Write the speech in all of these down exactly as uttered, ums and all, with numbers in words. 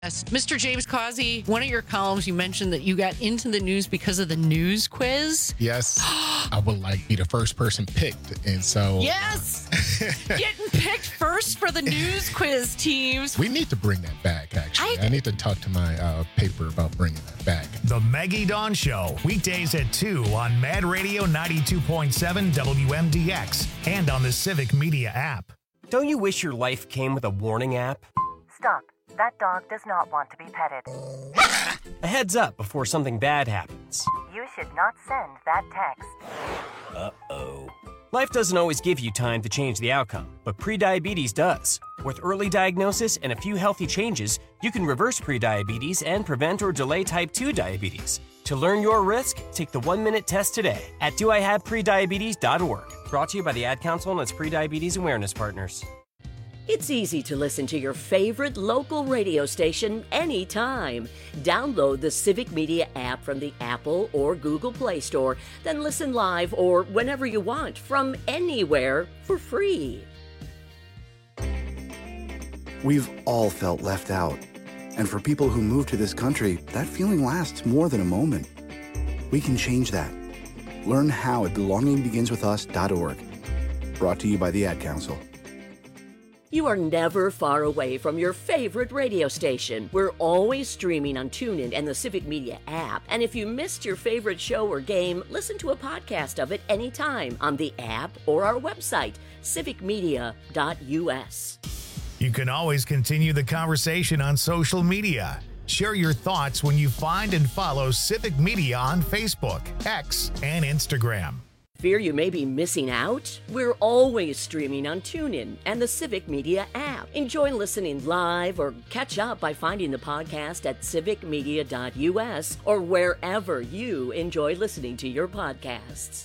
Yes. Mister James Causey, one of your columns, you mentioned that you got into the news because of the news quiz. Yes. I would like be the first person picked. And so. Yes. Getting picked first for the news quiz teams. We need to bring that back, actually. I, I need to talk to my uh, paper about bringing that back. The Maggie Dawn Show, weekdays at two on Mad Radio ninety-two point seven W M D X and on the Civic Media app. Don't you wish your life came with a warning app? Stop. That dog does not want to be petted. A heads up before something bad happens. You should not send that text. Uh-oh. Life doesn't always give you time to change the outcome, but prediabetes does. With early diagnosis and a few healthy changes, you can reverse prediabetes and prevent or delay type two diabetes. To learn your risk, take the one-minute test today at do I have prediabetes dot org. Brought to you by the Ad Council and its prediabetes awareness partners. It's easy to listen to your favorite local radio station anytime. Download the Civic Media app from the Apple or Google Play Store, then listen live or whenever you want from anywhere for free. We've all felt left out. And for people who move to this country, that feeling lasts more than a moment. We can change that. Learn how at belonging begins with us dot org. Brought to you by the Ad Council. You are never far away from your favorite radio station. We're always streaming on TuneIn and the Civic Media app. And if you missed your favorite show or game, listen to a podcast of it anytime on the app or our website, civic media dot u s. You can always continue the conversation on social media. Share your thoughts when you find and follow Civic Media on Facebook, X, and Instagram. Fear you may be missing out? We're always streaming on TuneIn and the Civic Media app. Enjoy listening live or catch up by finding the podcast at civic media dot u s or wherever you enjoy listening to your podcasts.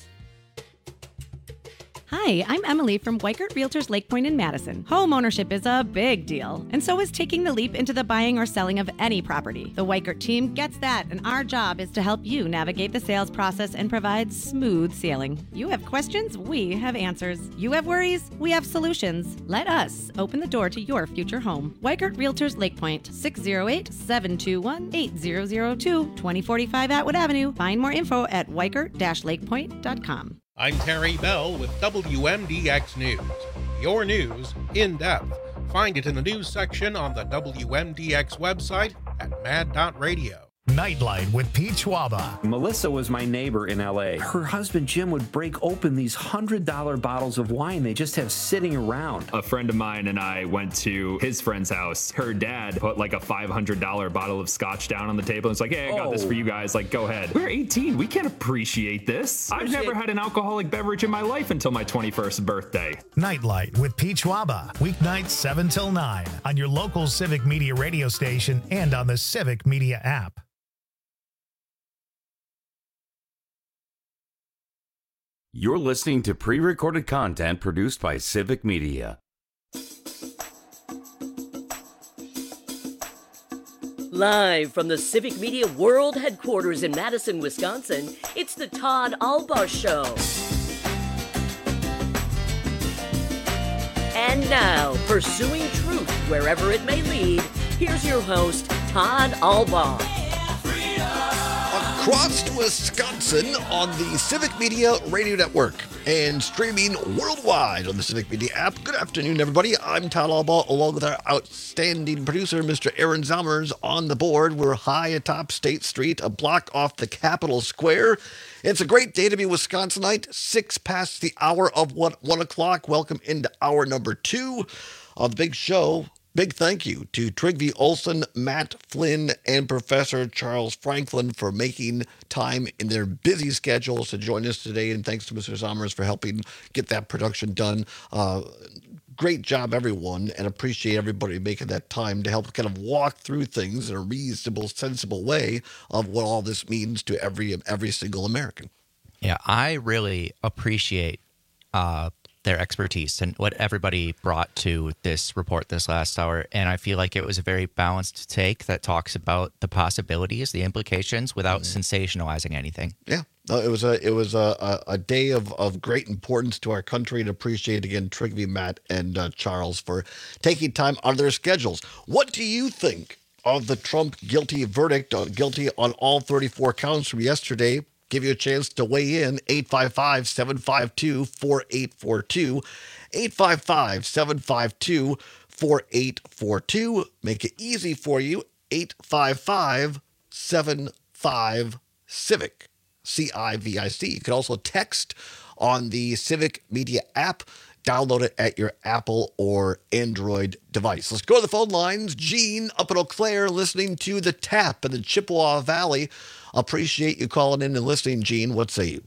Hi, I'm Emily from Weikert Realtors Lake Point in Madison. Home ownership is a big deal, and so is taking the leap into the buying or selling of any property. The Weikert team gets that, and our job is to help you navigate the sales process and provide smooth sailing. You have questions, we have answers. You have worries, we have solutions. Let us open the door to your future home. Weikert Realtors Lake Point, six oh eight, seven two one, eight zero zero two, twenty forty-five Atwood Avenue. Find more info at weikert dash lake point dot com. I'm Terry Bell with W M D X News. Your news in depth. Find it in the news section on the W M D X website at mad dot radio. Nightlight with Pete Schwaba. Melissa was my neighbor in L A. Her husband Jim would break open these one hundred dollar bottles of wine they just have sitting around. A friend of mine and I went to his friend's house. Her dad put like a five hundred dollar bottle of scotch down on the table and it's like, hey, I got oh. this for you guys. Like, go ahead. We're eighteen. We can't appreciate this. I've never had an alcoholic beverage in my life until my twenty-first birthday. Nightlight with Pete Schwaba. Weeknights seven till nine on your local Civic Media radio station and on the Civic Media app. You're listening to pre-recorded content produced by Civic Media. Live from the Civic Media World Headquarters in Madison, Wisconsin, it's the Todd Albaugh Show. And now, pursuing truth wherever it may lead, here's your host, Todd Albaugh. Across Wisconsin on the Civic Media Radio Network and streaming worldwide on the Civic Media app. Good afternoon, everybody. I'm Todd Albaugh, along with our outstanding producer, Mister Aaron Zomers, on the board. We're high atop State Street, a block off the Capitol Square. It's a great day to be Wisconsinite. Six past the hour of one, one o'clock. Welcome into hour number two of the big show. Big thank you to Trygve Olsen, Matt Flynn, and Professor Charles Franklin for making time in their busy schedules to join us today. And thanks to Mister Zomers for helping get that production done. Uh, great job, everyone, and appreciate everybody making that time to help kind of walk through things in a reasonable, sensible way of what all this means to every every single American. Yeah, I really appreciate uh their expertise and what everybody brought to this report this last hour. And I feel like it was a very balanced take that talks about the possibilities, the implications, without mm-hmm. sensationalizing anything. Yeah. No, it was a it was a, a, a day of, of great importance to our country, and appreciate again Trygve, Matt, and uh, Charles for taking time out of their schedules. What do you think of the Trump guilty verdict, uh, guilty on all thirty-four counts from yesterday. Give you a chance to weigh in. eight five five, seven five two, four eight four two. eight five five, seven five two, four eight four two. Make it easy for you. eight five five, seven five, CIVIC. C I V I C. You can also text on the Civic Media app. Download it at your Apple or Android device. Let's go to the phone lines. Gene up in Eau Claire listening to The Tap in the Chippewa Valley. Appreciate you calling in and listening, Gene. What say you?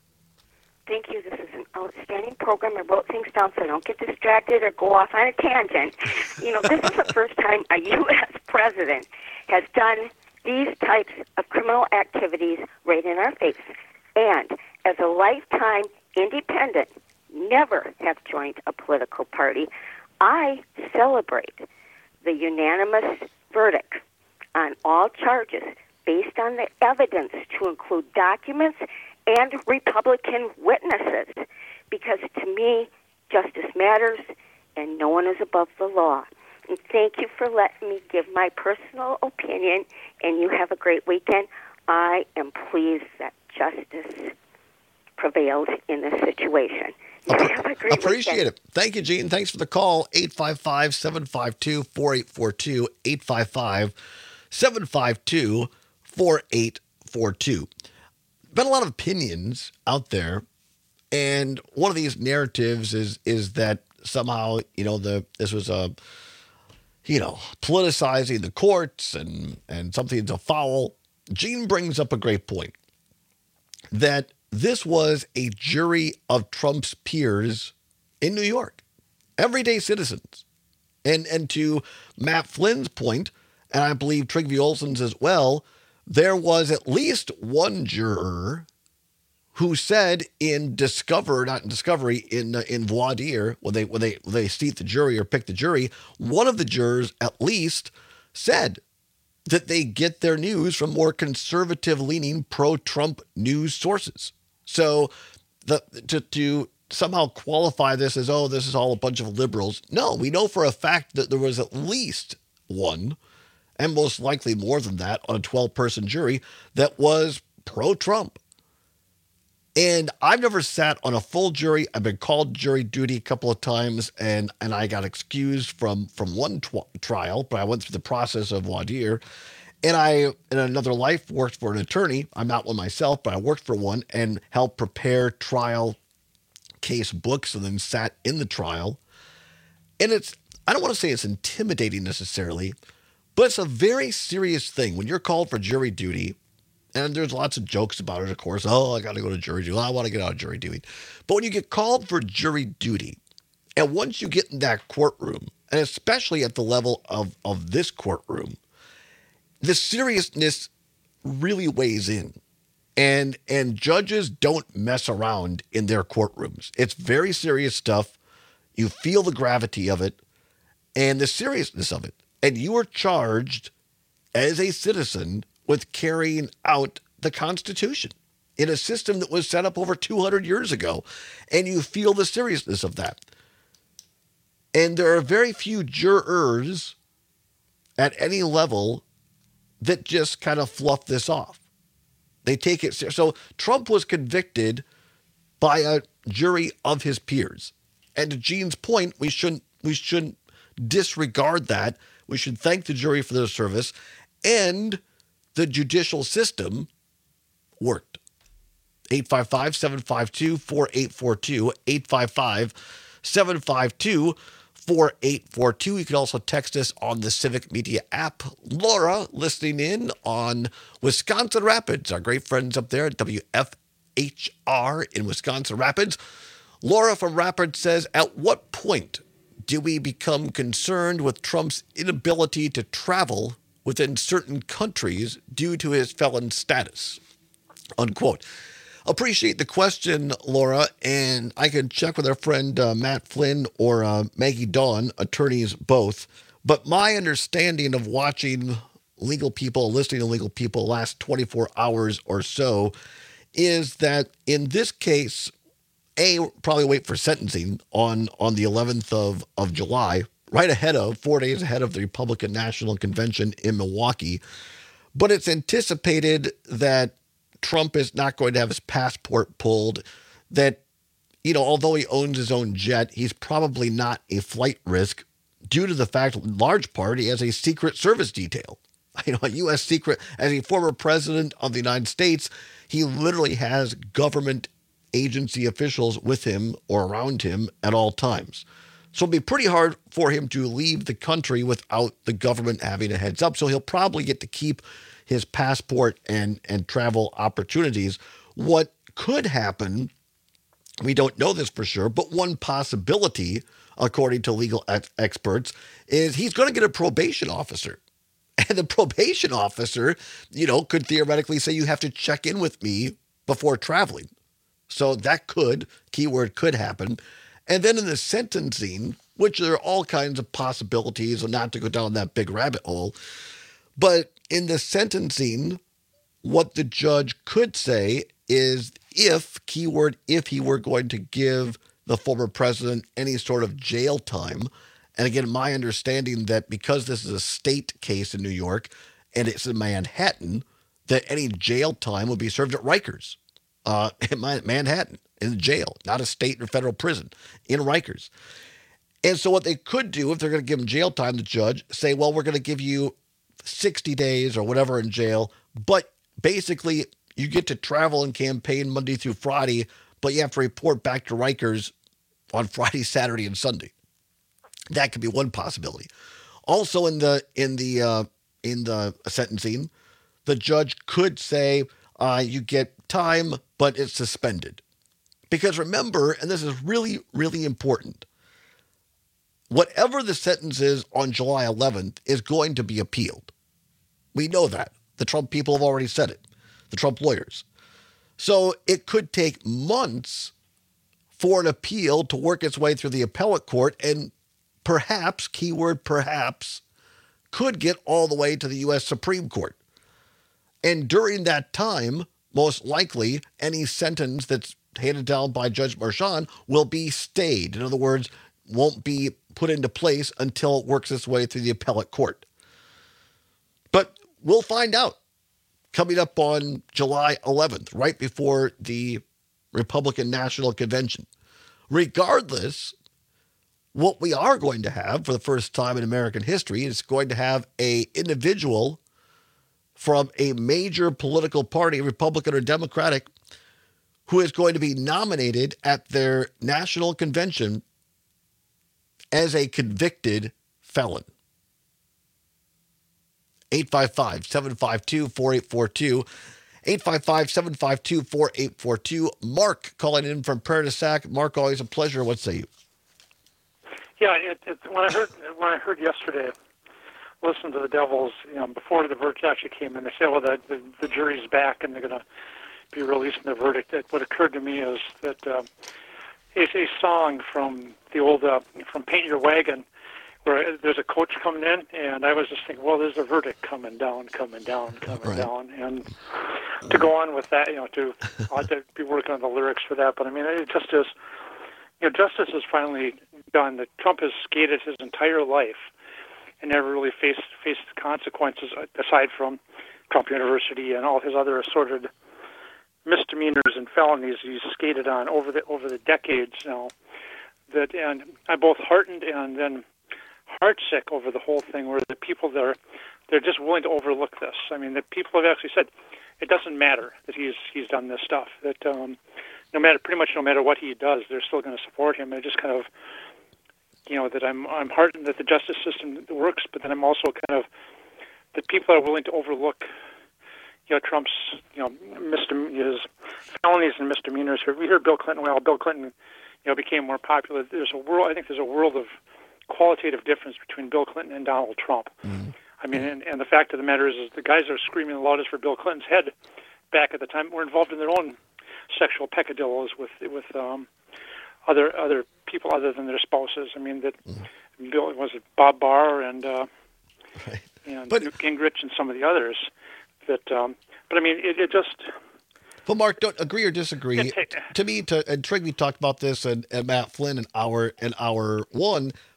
Thank you. This is an outstanding program. I wrote things down so I don't get distracted or go off on a tangent. You know, this is the first time a U S president has done these types of criminal activities right in our face. And as a lifetime independent, never have joined a political party, I celebrate the unanimous verdict on all charges based on the evidence to include documents and Republican witnesses, because to me, justice matters and no one is above the law. And thank you for letting me give my personal opinion, and you have a great weekend. I am pleased that justice prevailed in this situation. You have a great Appreciate weekend. it. Thank you, Gene. Thanks for the call. eight five five, seven five two, four eight four two. eight five five, seven five two, four eight four two. Been a lot of opinions out there, and one of these narratives is is that somehow, you know, the this was a, you know, politicizing the courts and, and something's a foul. Gene brings up a great point, that this was a jury of Trump's peers in New York, everyday citizens. And and to Matt Flynn's point, and I believe Trygve Olsen's as well, there was at least one juror who said in Discover, not in Discovery, in uh, in voir dire, when they when they when they seat the jury or pick the jury, one of the jurors at least said that they get their news from more conservative-leaning pro-Trump news sources. So the to to somehow qualify this as, oh, this is all a bunch of liberals. No, we know for a fact that there was at least one, and most likely more than that, on a twelve-person jury that was pro-Trump. And I've never sat on a full jury. I've been called jury duty a couple of times, and, and I got excused from, from one tw- trial, but I went through the process of voir dire. And I, in another life, worked for an attorney. I'm not one myself, but I worked for one and helped prepare trial case books and then sat in the trial. And it's, I don't want to say it's intimidating necessarily, but it's a very serious thing when you're called for jury duty. And there's lots of jokes about it, of course. Oh, I got to go to jury duty. I want to get out of jury duty. But when you get called for jury duty, and once you get in that courtroom, and especially at the level of, of this courtroom, the seriousness really weighs in. And, and judges don't mess around in their courtrooms. It's very serious stuff. You feel the gravity of it and the seriousness of it. And you are charged as a citizen with carrying out the Constitution in a system that was set up over two hundred years ago. And you feel the seriousness of that. And there are very few jurors at any level that just kind of fluff this off. They take it seriously. So Trump was convicted by a jury of his peers. And to Gene's point, we shouldn't we shouldn't disregard that. We should thank the jury for their service. And the judicial system worked. eight five five, seven five two, four eight four two, eight five five, seven five two, four eight four two. You can also text us on the Civic Media app. Laura, listening in on Wisconsin Rapids, our great friends up there at W F H R in Wisconsin Rapids. Laura from Rapids says, at what point do we become concerned with Trump's inability to travel within certain countries due to his felon status? Unquote. Appreciate the question, Laura, and I can check with our friend uh, Matt Flynn or uh, Maggie Dawn, attorneys both. But my understanding of watching legal people, listening to legal people last twenty-four hours or so is that in this case, A, probably wait for sentencing on, on the eleventh of, of July, right ahead of, four days ahead of the Republican National Convention in Milwaukee. But it's anticipated that Trump is not going to have his passport pulled, that, you know, although he owns his own jet, he's probably not a flight risk due to the fact, in large part, he has a Secret Service detail. You know, a U S secret, as a former president of the United States, he literally has government agency officials with him or around him at all times. So it'll be pretty hard for him to leave the country without the government having a heads up. So he'll probably get to keep his passport and, and travel opportunities. What could happen, we don't know this for sure, but one possibility, according to legal ex- experts, is he's going to get a probation officer. And the probation officer, you know, could theoretically say, you have to check in with me before traveling. So that could, keyword could happen. And then in the sentencing, which there are all kinds of possibilities, and not to go down that big rabbit hole, but in the sentencing, what the judge could say is if, keyword, if he were going to give the former president any sort of jail time. And again, my understanding that because this is a state case in New York and it's in Manhattan, that any jail time would be served at Rikers uh, in Manhattan, in the jail, not a state or federal prison, in Rikers. And so what they could do, if they're going to give him jail time, the judge, say, well, we're going to give you sixty days or whatever in jail, but basically you get to travel and campaign Monday through Friday, but you have to report back to Rikers on Friday, Saturday, and Sunday. That could be one possibility. Also, in the in the uh, in the sentencing, the judge could say uh, you get time, but it's suspended. Because remember, and this is really, really important, whatever the sentence is on July eleventh is going to be appealed. We know that. The Trump people have already said it, the Trump lawyers. So it could take months for an appeal to work its way through the appellate court and perhaps, keyword perhaps, could get all the way to the U S Supreme Court. And during that time, most likely, any sentence that's handed down by Judge Marchand will be stayed. In other words, won't be put into place until it works its way through the appellate court. But we'll find out coming up on July eleventh, right before the Republican National Convention. Regardless, what we are going to have for the first time in American history is going to have an individual from a major political party, Republican or Democratic, who is going to be nominated at their national convention as a convicted felon. eight five five, seven five two, four eight four two. eight five five, seven five two, four eight four two. Mark calling in from Prairie du Sac. Mark, always a pleasure. What say you? Yeah, it, it, when I heard when I heard yesterday, listen to the Devils, you know, before the verdict actually came in, they said, well, the, the, the jury's back and they're going to be releasing the verdict. It, what occurred to me is that uh, it's a song from the old, uh, from Paint Your Wagon, where there's a coach coming in, and I was just thinking, well, there's a verdict coming down, coming down, coming right. down. And to go on with that, you know, to, I'll have to be working on the lyrics for that, but I mean, it just is, you know, justice is finally done. That Trump has skated his entire life and never really faced faced consequences aside from Trump University and all his other assorted misdemeanors and felonies he's skated on over the over the decades now. That and I'm both heartened and then heartsick over the whole thing, where the people that are they're just willing to overlook this. I mean, the people have actually said it doesn't matter that he's he's done this stuff. That um, no matter pretty much no matter what he does, they're still going to support him. They're just kind of, you know, that I'm I'm heartened that the justice system works, but then I'm also kind of that people are willing to overlook, you know, Trump's, you know, misdemeanors, felonies and misdemeanors. We heard Bill Clinton. Well, Bill Clinton, you know, became more popular. There's a world. I think there's a world of qualitative difference between Bill Clinton and Donald Trump. Mm-hmm. I mean, and, and the fact of the matter is, is the guys that are screaming the loudest for Bill Clinton's head back at the time were involved in their own sexual peccadillos with with um, other other people other than their spouses. I mean, that mm-hmm. Bill was it Bob Barr and uh, right. and but, Newt Gingrich and some of the others. That, um, but I mean, it, it just. Well, Mark, don't agree or disagree. To me, to and Trigby talked about this, and, and Matt Flynn in hour in hour one.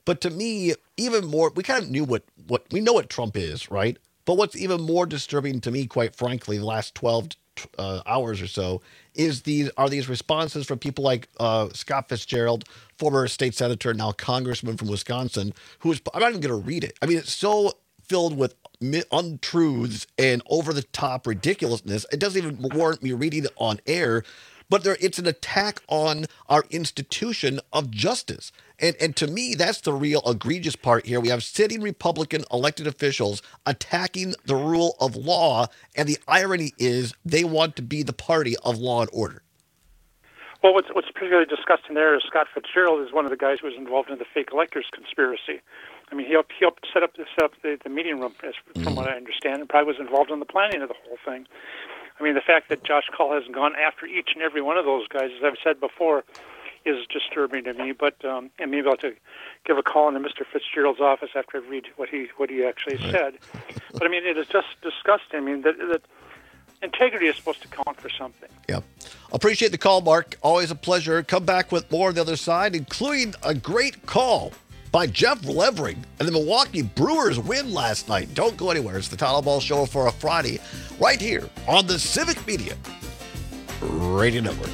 But to me, even more, we kind of knew what, what we know what Trump is, right? But what's even more disturbing to me, quite frankly, the last twelve uh, hours or so, is these are these responses from people like uh, Scott Fitzgerald, former state senator, now congressman from Wisconsin, who is, I'm not even going to read it. I mean, it's so filled with untruths and over-the-top ridiculousness. It doesn't even warrant me reading it on air. But there, it's an attack on our institution of justice. And and to me, that's the real egregious part here. We have sitting Republican elected officials attacking the rule of law. And the irony is they want to be the party of law and order. Well, what's, what's particularly disgusting there is Scott Fitzgerald is one of the guys who was involved in the fake electors conspiracy. I mean, he helped, he helped set up, set up the, the meeting room, as, from mm. what I understand, and probably was involved in the planning of the whole thing. I mean, the fact that Josh Cull hasn't gone after each and every one of those guys, as I've said before, is disturbing to me. But um, and maybe I'll have to give a call into Mister Fitzgerald's office after I read what he what he actually right. said. But I mean, it is just disgusting. I mean, that, that integrity is supposed to count for something. Yep. Appreciate the call, Mark. Always a pleasure. Come back with more on the other side, including a great call by Jeff Levering and the Milwaukee Brewers win last night. Don't go anywhere. It's the Tyler Ball Show for a Friday right here on the Civic Media Radio Network.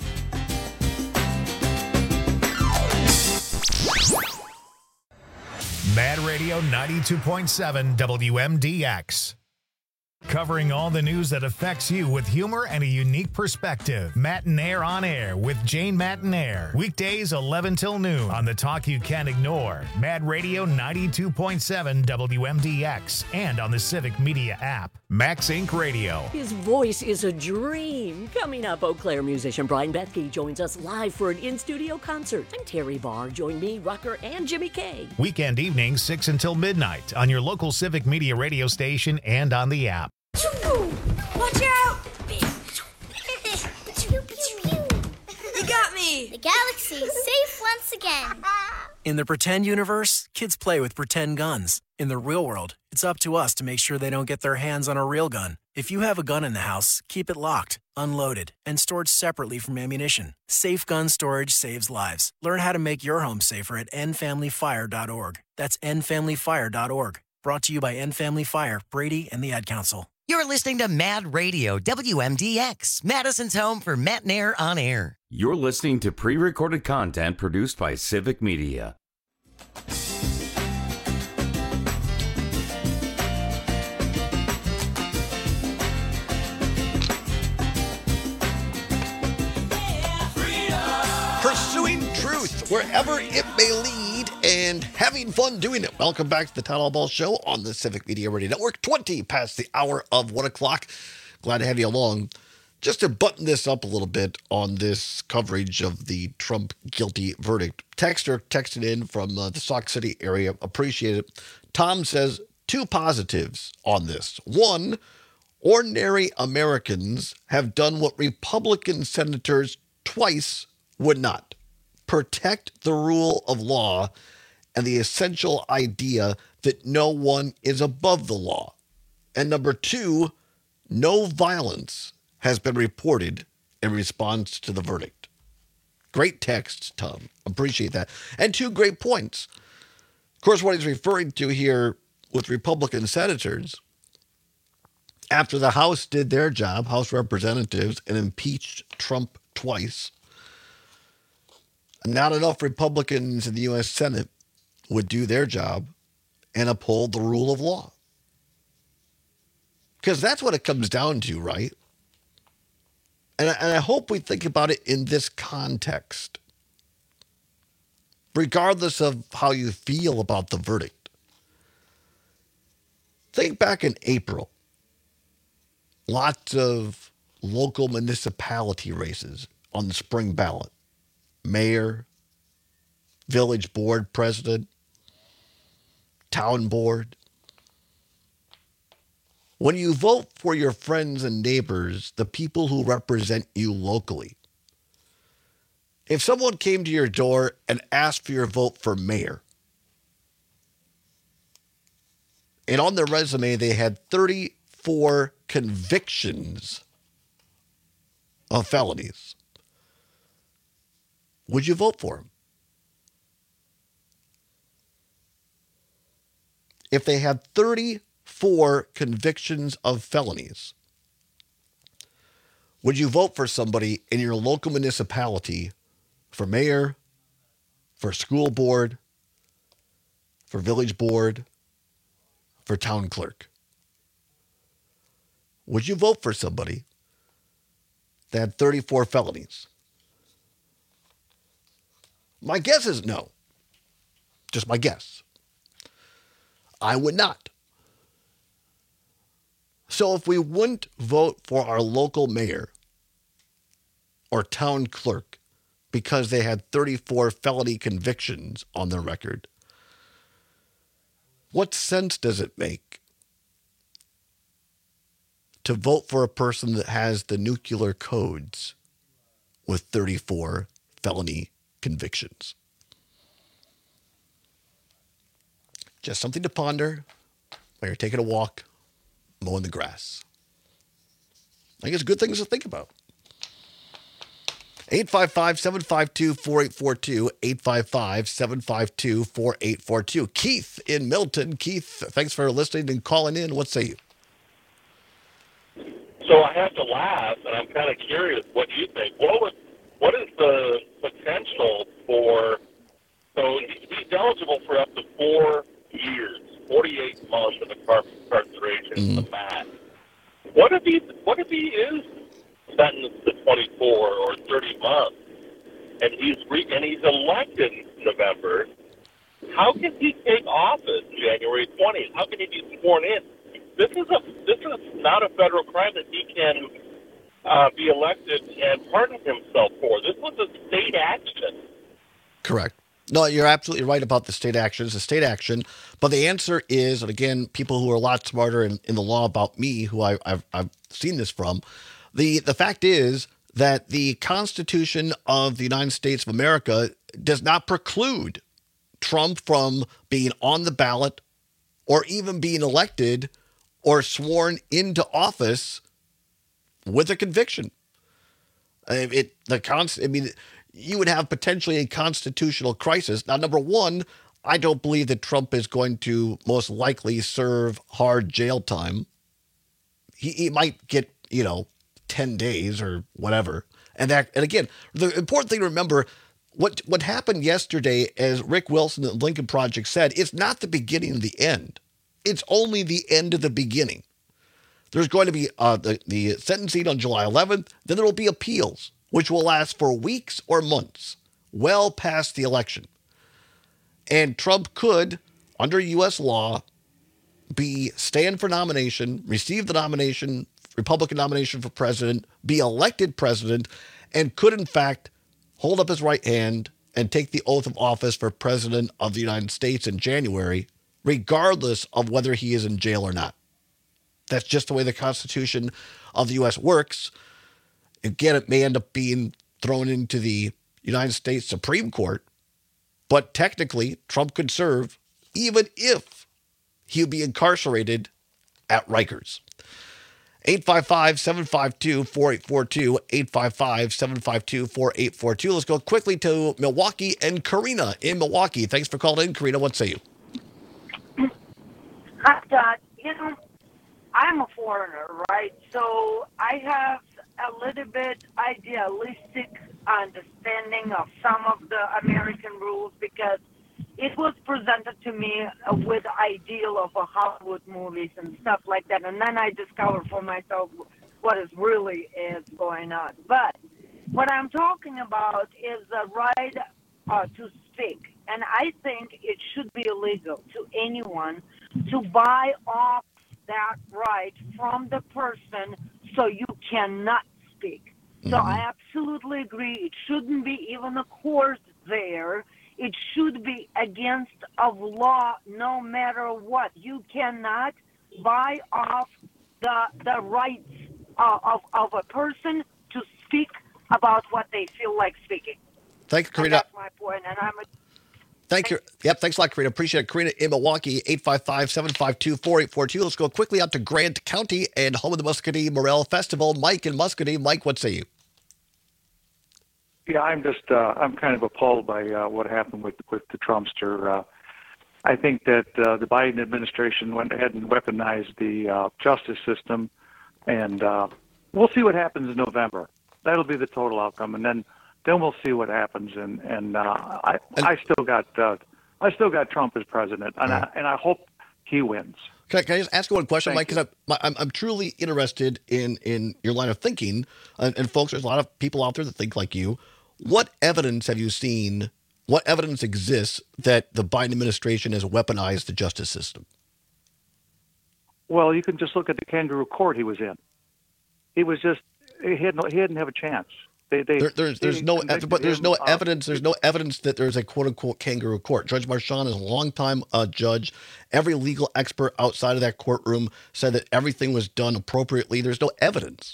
Mad Radio ninety-two point seven W M D X. Covering all the news that affects you with humor and a unique perspective. Matinaire on Air with Jane Matinaire. Weekdays eleven till noon on the talk you can't ignore. Mad Radio ninety-two point seven W M D X and on the Civic Media app. Max Inc Radio. His voice is a dream. Coming up, Eau Claire musician Brian Bethke joins us live for an in-studio concert. And Terry Barr. Join me, Rucker, and Jimmy K. Weekend evenings, six until midnight on your local Civic Media radio station and on the app. Watch out! You got me! The galaxy is safe once again. In the pretend universe, kids play with pretend guns. In the real world, it's up to us to make sure they don't get their hands on a real gun. If you have a gun in the house, keep it locked, unloaded, and stored separately from ammunition. Safe gun storage saves lives. Learn how to make your home safer at end family fire dot org. That's end family fire dot org. Brought to you by End Family Fire, Brady, and the Ad Council. You're listening to Mad Radio, W M D X, Madison's home for Matinaire on Air. You're listening to pre-recorded content produced by Civic Media. Pursuing truth wherever it may lead and having fun doing it. Welcome back to the Tyler Ball Show on the Civic Media Radio Network, twenty past the hour of one o'clock. Glad to have you along. Just to button this up a little bit on this coverage of the Trump guilty verdict. Texter texted in from uh, the Sauk City area. Appreciate it. Tom says two positives on this. One, ordinary Americans have done what Republican senators twice would not. Protect the rule of law and the essential idea that no one is above the law. And number two, no violence has been reported in response to the verdict. Great text, Tom. Appreciate that. And two great points. Of course, what he's referring to here with Republican senators, after the House did their job, House representatives, and impeached Trump twice, not enough Republicans in the U S Senate would do their job and uphold the rule of law. Because that's what it comes down to, right? And I, and I hope we think about it in this context. Regardless of how you feel about the verdict. Think back in April. Lots of local municipality races on the spring ballot. Mayor, village board president, town board. When you vote for your friends and neighbors, the people who represent you locally, if someone came to your door and asked for your vote for mayor, and on their resume they had thirty-four convictions of felonies, would you vote for him? if they had thirty-four convictions of felonies, would you vote for somebody in your local municipality for mayor, for school board, for village board, for town clerk? Would you vote for somebody that had thirty-four felonies? My guess is no. Just my guess. I would not. So if we wouldn't vote for our local mayor or town clerk because they had thirty-four felony convictions on their record, what sense does it make to vote for a person that has the nuclear codes with thirty-four felony convictions? Just something to ponder while you're taking a walk, mowing the grass. I think it's good things to think about. eight five five, seven five two, four eight four two, eight five five, seven five two, four eight four two. Keith in Milton. Keith, thanks for listening and calling in. What say you? So I have to laugh, and I'm kind of curious what you think. What was, what is the potential for, so he's eligible for up to four years, forty-eight months of incarceration, mm-hmm. the max. What if he, what if he is sentenced to twenty-four or thirty months, and he's re, and he's elected in November? How can he take office January twentieth? How can he be sworn in? This is a this is not a federal crime that he can uh, be elected and pardon himself for. This was a state action. Correct. No, you're absolutely right about the state action. It's a state action. But the answer is, and again, people who are a lot smarter in, in the law about me, who I, I've, I've seen this from, the, the fact is that the Constitution of the United States of America does not preclude Trump from being on the ballot or even being elected or sworn into office with a conviction. It the const, I mean, you would have potentially a constitutional crisis. Now, number one, I don't believe that Trump is going to most likely serve hard jail time. He, he might get, you know, ten days or whatever. And that, and again, the important thing to remember, what what happened yesterday, as Rick Wilson at the Lincoln Project said, it's not the beginning of the end. It's only the end of the beginning. There's going to be uh, the, the sentencing on July eleventh. Then there will be appeals, which will last for weeks or months, well past the election. And Trump could, under U S law, be stand for nomination, receive the nomination, Republican nomination for president, be elected president, and could, in fact, hold up his right hand and take the oath of office for president of the United States in January, regardless of whether he is in jail or not. That's just the way the Constitution of the U S works. Again, it may end up being thrown into the United States Supreme Court, but technically, Trump could serve even if he would be incarcerated at Rikers. eight five five, seven five two, four eight four two, eight five five, seven five two, four eight four two. Let's go quickly to Milwaukee and Karina in Milwaukee. Thanks for calling in, Karina. What say you? Hi, Todd. You know, I'm a foreigner, right? So I have a little bit idealistic understanding of some of the American rules because it was presented to me with ideal of a Hollywood movies and stuff like that, and then I discovered for myself what is really is going on. But what I'm talking about is the right uh, to speak, and I think it should be illegal to anyone to buy off that right from the person so you cannot speak. So mm-hmm. I absolutely agree. It shouldn't be even a court there. It should be against of law no matter what. You cannot buy off the the rights uh, of, of a person to speak about what they feel like speaking. Thank you, Karina. And that's my point, and I'm a Thank you. Yep, thanks a lot, Karina. Appreciate it. Karina in Milwaukee, eight five five, seven five two, four eight four two. Let's go quickly out to Grant County and home of the Muscatine Morel Festival. Mike in Muscatine. Mike, what say you? Yeah, I'm just, uh, I'm kind of appalled by uh, what happened with, with the Trumpster. Uh, I think that uh, the Biden administration went ahead and weaponized the uh, justice system, and uh, we'll see what happens in November. That'll be the total outcome, and then then we'll see what happens. And and uh, I I still got uh, I still got Trump as president, and I, and I hope he wins. Can I, can I just ask you one question, Thank Mike? Because I'm, I'm I'm truly interested in in your line of thinking, and, and folks, there's a lot of people out there that think like you. What evidence have you seen? What evidence exists that the Biden administration has weaponized the justice system? Well, you can just look at the kangaroo court he was in. He was just he had no he didn't have a chance. They, they, there, there's there's they no but there's no him, evidence there's no evidence that there's a quote unquote kangaroo court. Judge Marchand is a longtime uh, judge. Every legal expert outside of that courtroom said that everything was done appropriately. There's no evidence.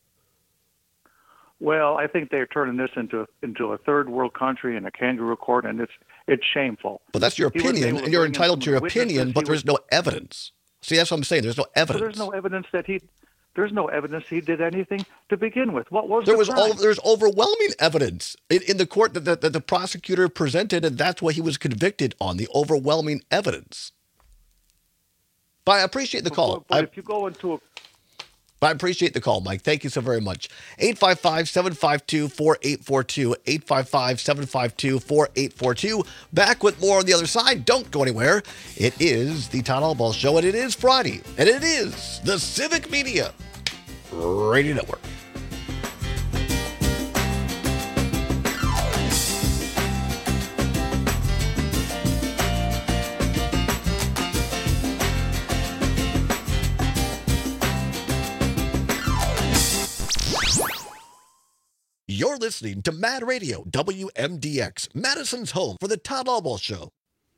Well, I think they're turning this into into a third world country and a kangaroo court, and it's it's shameful. But that's your opinion, and you're entitled to your opinion. But there's no evidence. See, that's what I'm saying. There's no evidence. There's no evidence that he. There's no evidence he did anything to begin with. What was there the was crime? all there's overwhelming evidence in, in the court that the, that the prosecutor presented, and that's what he was convicted on. The overwhelming evidence. But I appreciate the call. But, but I, if you go into a But I appreciate the call, Mike. Thank you so very much. eight five five, seven five two, four eight four two, eight five five, seven five two, four eight four two. Back with more on the other side. Don't go anywhere. It is the Todd Albaugh Show, and it is Friday, and it is the Civic Media Radio Network. You're listening to Mad Radio, W M D X, Madison's home for the Todd Albaugh Show.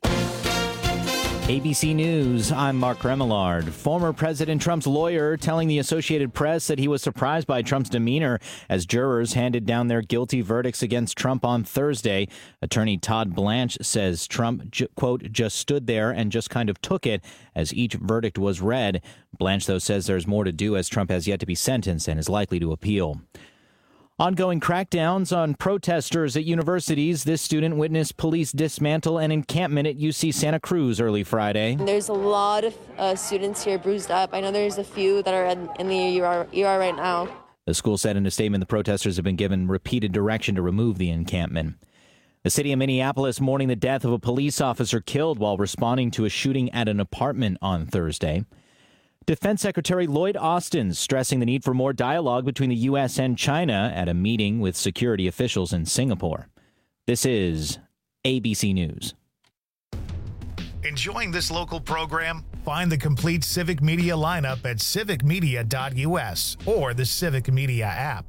A B C News, I'm Mark Remillard. Former President Trump's lawyer telling the Associated Press that he was surprised by Trump's demeanor as jurors handed down their guilty verdicts against Trump on Thursday. Attorney Todd Blanche says Trump, j- quote, just stood there and just kind of took it as each verdict was read. Blanche, though, says there's more to do as Trump has yet to be sentenced and is likely to appeal. Ongoing crackdowns on protesters at universities. This student witnessed police dismantle an encampment at U C Santa Cruz early Friday. There's a lot of uh, students here bruised up. I know there's a few that are in, in the E R, E R right now. The school said in a statement the protesters have been given repeated direction to remove the encampment. The city of Minneapolis mourning the death of a police officer killed while responding to a shooting at an apartment on Thursday. Defense Secretary Lloyd Austin stressing the need for more dialogue between the U S and China at a meeting with security officials in Singapore. This is A B C News. Enjoying this local program? Find the complete Civic Media lineup at civic media dot U S or the Civic Media app.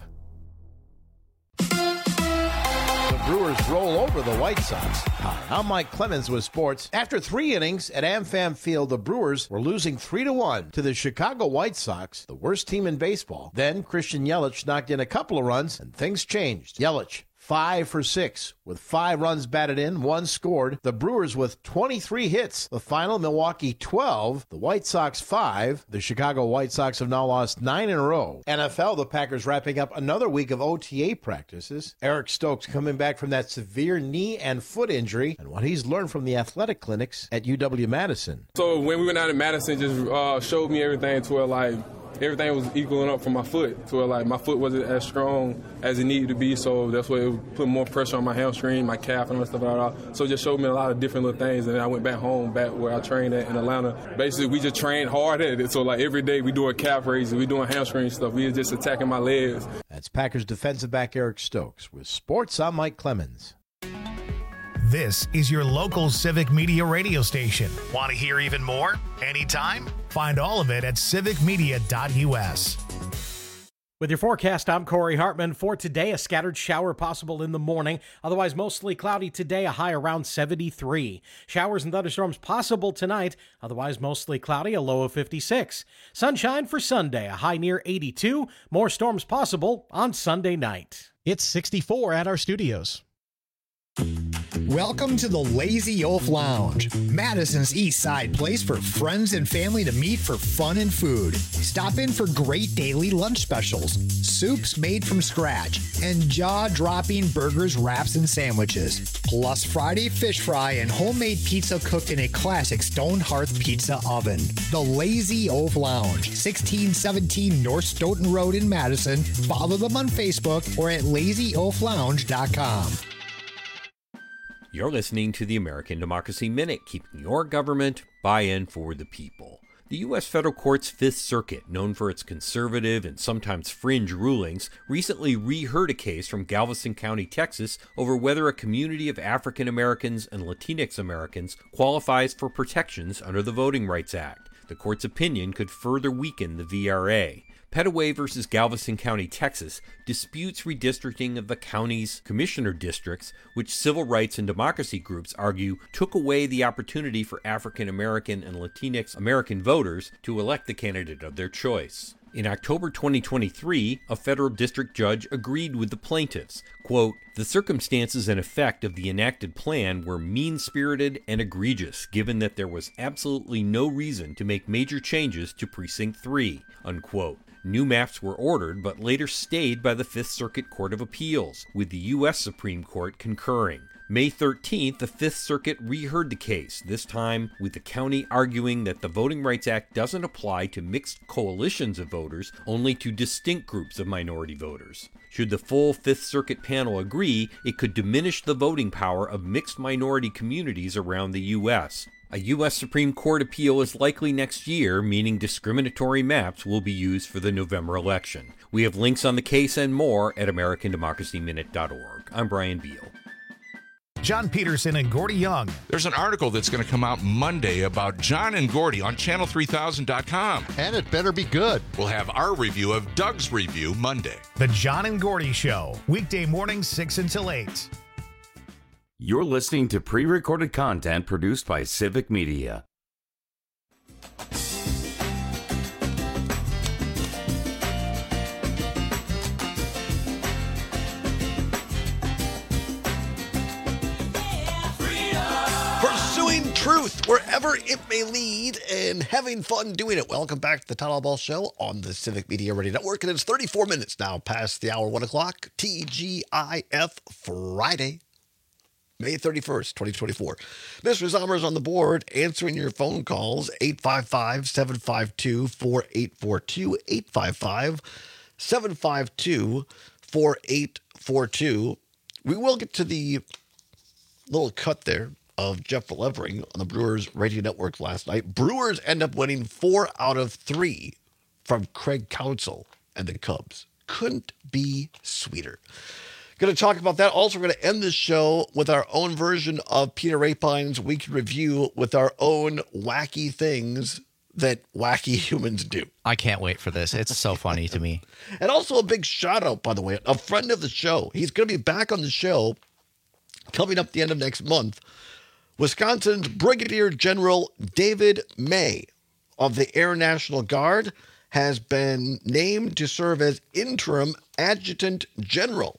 Brewers roll over the White Sox. Hi, I'm Mike Clemens with sports. After three innings at AmFam Field, the Brewers were losing three to one to the Chicago White Sox, the worst team in baseball. Then Christian Yelich knocked in a couple of runs, and things changed. Yelich, five for six, with five runs batted in, one scored. The Brewers with twenty-three hits. The final, Milwaukee twelve, the White Sox five. The Chicago White Sox have now lost nine in a row. N F L, the Packers wrapping up another week of O T A practices. Eric Stokes coming back from that severe knee and foot injury, and what he's learned from the athletic clinics at U W-Madison. So when we went out in Madison, just uh, showed me everything to where, like, everything was equaling up for my foot to where, like, my foot wasn't as strong as it needed to be, so that's why it put more pressure on my hamstring, my calf, and all that stuff like that. So it just showed me a lot of different little things, and then I went back home, back where I trained at in Atlanta. Basically, we just trained hard at it, so, like, every day we doing calf raises, we doing hamstring stuff. We were just attacking my legs. That's Packers defensive back Eric Stokes. With sports, I'm Mike Clemens. This is your local Civic Media radio station. Want to hear even more? Anytime? Find all of it at civic media dot U S. With your forecast, I'm Corey Hartman. For today, a scattered shower possible in the morning. Otherwise, mostly cloudy today, a high around seventy-three. Showers and thunderstorms possible tonight. Otherwise, mostly cloudy, a low of fifty-six. Sunshine for Sunday, a high near eighty-two. More storms possible on Sunday night. It's sixty-four at our studios. Welcome to the Lazy Oaf Lounge, Madison's East Side place for friends and family to meet for fun and food. Stop in for great daily lunch specials, soups made from scratch, and jaw-dropping burgers, wraps, and sandwiches. Plus Friday fish fry and homemade pizza cooked in a classic stone hearth pizza oven. The Lazy Oaf Lounge, sixteen seventeen North Stoughton Road in Madison. Follow them on Facebook or at lazy oaf lounge dot com. You're listening to the American Democracy Minute, keeping your government buy-in for the people. The U S Federal Court's Fifth Circuit, known for its conservative and sometimes fringe rulings, recently reheard a case from Galveston County, Texas, over whether a community of African Americans and Latinx Americans qualifies for protections under the Voting Rights Act. The court's opinion could further weaken the V R A. Petaway versus Galveston County, Texas, disputes redistricting of the county's commissioner districts, which civil rights and democracy groups argue took away the opportunity for African American and Latinx American voters to elect the candidate of their choice. In October twenty twenty-three, a federal district judge agreed with the plaintiffs. Quote, "The circumstances and effect of the enacted plan were mean-spirited and egregious, given that there was absolutely no reason to make major changes to Precinct three, unquote. New maps were ordered, but later stayed by the Fifth Circuit Court of Appeals, with the U S Supreme Court concurring. May thirteenth, the Fifth Circuit reheard the case, this time with the county arguing that the Voting Rights Act doesn't apply to mixed coalitions of voters, only to distinct groups of minority voters. Should the full Fifth Circuit panel agree, it could diminish the voting power of mixed minority communities around the U S. A U S Supreme Court appeal is likely next year, meaning discriminatory maps will be used for the November election. We have links on the case and more at american democracy minute dot org. I'm Brian Beal. John Peterson and Gordy Young. There's an article that's going to come out Monday about John and Gordy on channel three thousand dot com. And it better be good. We'll have our review of Doug's review Monday. The John and Gordy Show, weekday mornings six until eight. You're listening to pre-recorded content produced by Civic Media. Pursuing truth wherever it may lead and having fun doing it. Welcome back to the Todd Ball Show on the Civic Media Radio Network. And it's thirty-four minutes now past the hour one o'clock. T G I F Friday, May thirty-first, twenty twenty-four. Mister Zomer's on the board answering your phone calls. eight five five, seven five two, four eight four two. eight five five, seven five two, four eight four two. We will get to the little cut there of Jeff Levering on the Brewers Radio Network last night. Brewers end up winning four out of three from Craig Counsell and the Cubs. Couldn't be sweeter. Going to talk about that. Also, we're going to end this show with our own version of Peter Rapine's Weekly Review with our own wacky things that wacky humans do. I can't wait for this. It's so funny to me. And also a big shout out, by the way, a friend of the show. He's going to be back on the show coming up the end of next month. Wisconsin's Brigadier General David May of the Air National Guard has been named to serve as interim adjutant general.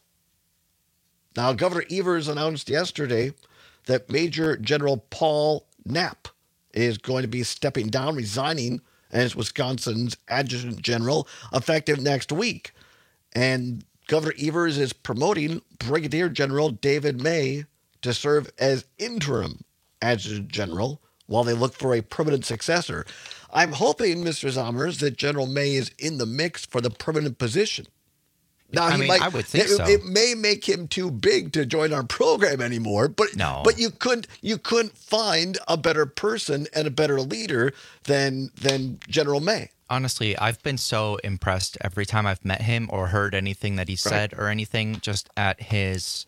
Now, Governor Evers announced yesterday that Major General Paul Knapp is going to be stepping down, resigning as Wisconsin's adjutant general effective next week. And Governor Evers is promoting Brigadier General David May to serve as interim adjutant general while they look for a permanent successor. I'm hoping, Mister Zomers, that General May is in the mix for the permanent position. Now, I he mean, might, I would think it, so. It may make him too big to join our program anymore, but no. but you couldn't you couldn't find a better person and a better leader than than General May. Honestly, I've been so impressed every time I've met him or heard anything that he said right. or anything, just at his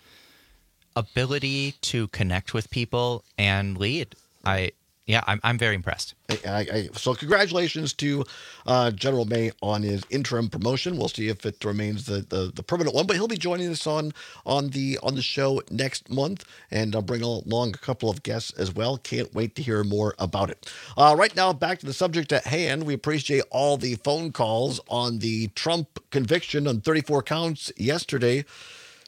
ability to connect with people and lead. I Yeah, I'm I'm very impressed. I, I, so congratulations to uh, General May on his interim promotion. We'll see if it remains the, the, the permanent one, but he'll be joining us on on the on the show next month, and I'll bring along a couple of guests as well. Can't wait to hear more about it. Uh, right now, back to the subject at hand. We appreciate all the phone calls on the Trump conviction on thirty-four counts yesterday.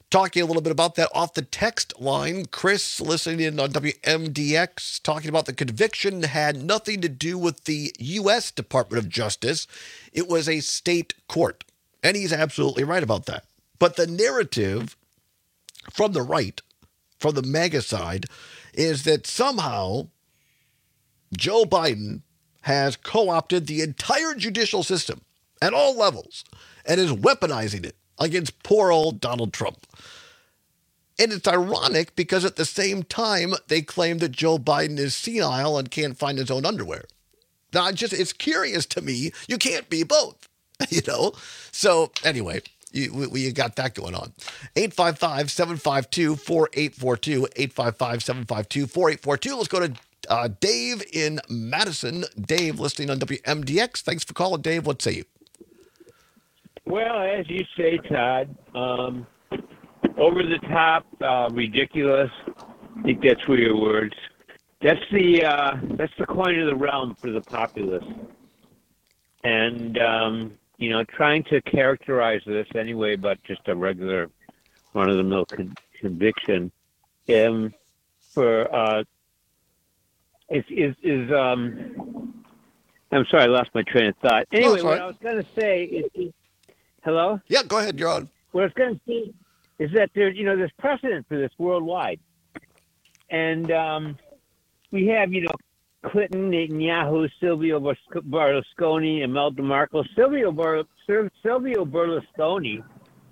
talking a little bit about that off the text line. Chris, listening in on W M D X, talking about the conviction had nothing to do with the U S Department of Justice. It was a state court. And he's absolutely right about that. But the narrative from the right, from the MAGA side, is that somehow Joe Biden has co-opted the entire judicial system at all levels and is weaponizing it against poor old Donald Trump. And it's ironic because at the same time, they claim that Joe Biden is senile and can't find his own underwear. Now, it's just, it's curious to me. You can't be both, you know? So anyway, you, we, you got that going on. eight five five, seven five two, four eight four two, eight five five, seven five two, four eight four two. Let's go to uh, Dave in Madison. Dave, listening on W M D X. Thanks for calling, Dave. What say you? Well, as you say, Todd, um, over the top, uh, ridiculous. I think that's were your words. That's the uh, that's the coin of the realm for the populace. And um, you know, trying to characterize this anyway, but just a regular run-of-the-mill con- conviction, um, for uh, is is is um. I'm sorry, I lost my train of thought. Anyway, oh, what I was going to say is, is, hello. Yeah, go ahead. You're on. What I was going to say is that there's you know there's precedent for this worldwide, and um, we have you know Clinton, Netanyahu, Silvio Berlusconi, Imelda Marcos. Silvio Ber- Silvio Berlusconi,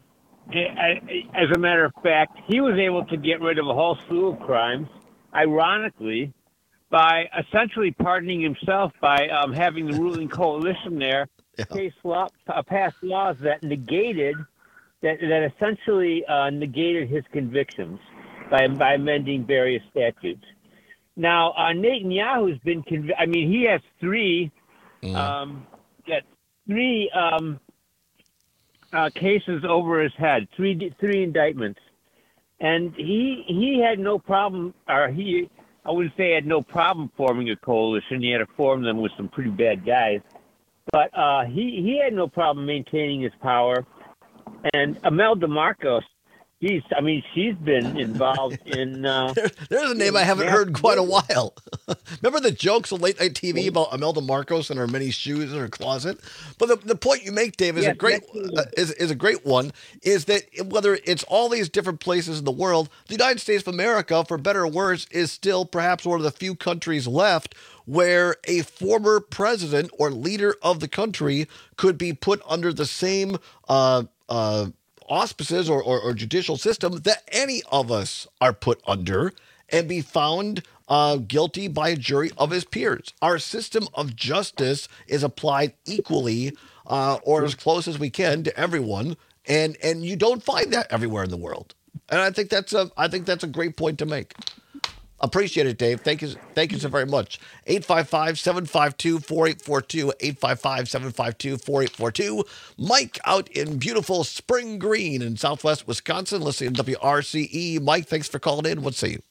as a matter of fact, he was able to get rid of a whole slew of crimes, ironically, by essentially pardoning himself by um, having the ruling coalition there yeah. case law, uh, pass laws that negated, that that essentially uh, negated his convictions by by amending various statutes. Now, uh, Netanyahu's been conv- I mean, he has three, mm. um, got three um, uh, cases over his head, three three indictments, and he he had no problem, or he. I wouldn't say he had no problem forming a coalition. He had to form them with some pretty bad guys. But uh, he, he had no problem maintaining his power. And Imelda Marcos, geez, I mean, she's been involved in... Uh, there, there's a name I haven't heard in quite a while. Remember the jokes on late night T V about Imelda Marcos and her many shoes in her closet? But the, the point you make, Dave, is yes, a great uh, is, is a great one, is that whether it's all these different places in the world, the United States of America, for better or worse, is still perhaps one of the few countries left where a former president or leader of the country could be put under the same uh, uh, auspices or, or, or judicial system that any of us are put under and be found uh, guilty by a jury of his peers. Our system of justice is applied equally uh, or as close as we can to everyone, and and you don't find that everywhere in the world. And I think that's a I think that's a great point to make. Appreciate it, Dave. Thank you. Thank you so very much. eight five five, seven five two, four eight four two, eight five five, seven five two, four eight four two. Mike out in beautiful Spring Green in southwest Wisconsin, listening to W R C E. Mike, thanks for calling in. What say you?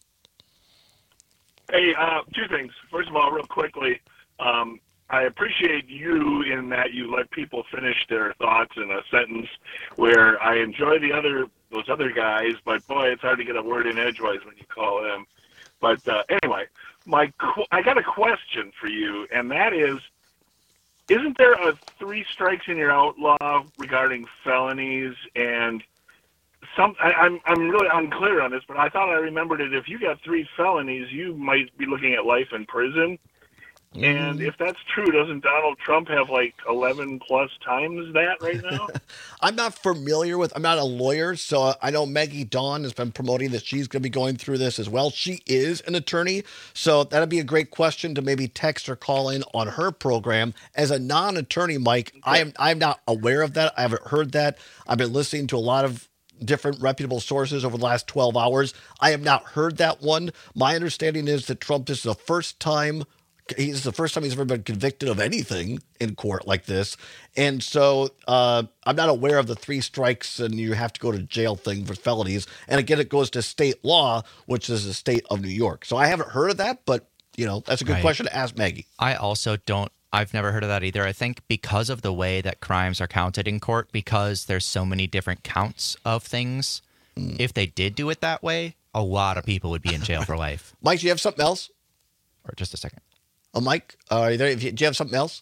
Hey, uh, two things. First of all, real quickly, um, I appreciate you in that you let people finish their thoughts in a sentence, where I enjoy the other those other guys, but boy, it's hard to get a word in edgewise when you call them. But uh, anyway, my qu- I got a question for you, and that is, isn't there a three strikes and you're outlaw regarding felonies? And some I, I'm I'm really unclear on this, but I thought I remembered it. If you got three felonies, you might be looking at life in prison. Mm. And if that's true, doesn't Donald Trump have like eleven plus times that right now? I'm not familiar with, I'm not a lawyer, so I know Maggie Dawn has been promoting that she's going to be going through this as well. She is an attorney, so that'd be a great question to maybe text or call in on her program. As a non-attorney, Mike, okay. I am I'm not aware of that. I haven't heard that. I've been listening to a lot of different reputable sources over the last twelve hours. I have not heard that one. My understanding is that Trump, this is the first time He's the first time he's ever been convicted of anything in court like this. And so uh, I'm not aware of the three strikes and you have to go to jail thing for felonies. And again, it goes to state law, which is the state of New York. So I haven't heard of that, but, you know, that's a good right. question to ask Maggie. I also don't, I've never heard of that either. I think because of the way that crimes are counted in court, because there's so many different counts of things, if they did do it that way, a lot of people would be in jail for life. Mike, do you have something else? Or just a second. Oh, Mike, uh, are you there? Do you have something else?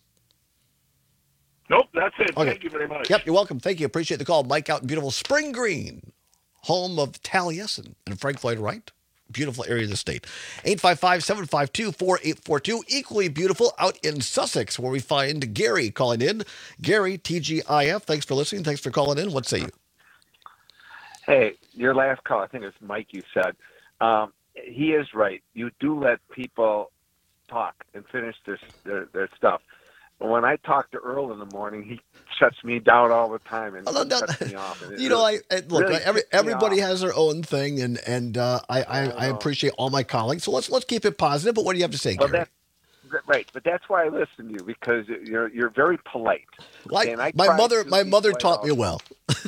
Nope, that's it. Okay. Thank you very much. Yep, you're welcome. Thank you. Appreciate the call. Mike out in beautiful Spring Green, home of Taliesin and Frank Lloyd Wright. Beautiful area of the state. eight five five, seven five two, four eight four two. Equally beautiful out in Sussex, where we find Gary calling in. Gary, T G I F, thanks for listening. Thanks for calling in. What say you? Hey, your last call, I think it was Mike you said. Um, he is right. You do let people talk and finish their, their, their stuff. But when I talk to Earl in the morning, he shuts me down all the time and Oh, no, no, cuts me off. And it You know, I, really- I look. really every, ticks me everybody off. has their own thing, and and uh, I I, I appreciate all my colleagues. So let's let's keep it positive. But what do you have to say, Well, Gary? that, that- right, but that's why I listen to you, because you're you're very polite. Like And I my try mother, to my be mother polite taught me also. well.